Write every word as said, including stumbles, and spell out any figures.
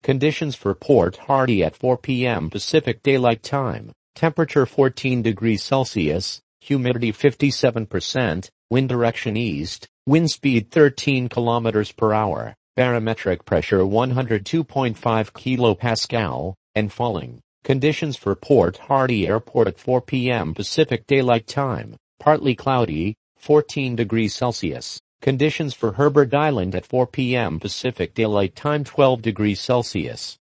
Conditions for Port Hardy at four p m Pacific Daylight Time. Temperature fourteen degrees Celsius, humidity fifty-seven percent, wind direction east, wind speed thirteen kilometers per hour, barometric pressure one hundred two point five kilopascal, and falling. Conditions for Port Hardy Airport at four p m Pacific Daylight Time. Partly cloudy, fourteen degrees Celsius. Conditions for Herbert Island at four p m Pacific Daylight Time twelve degrees Celsius.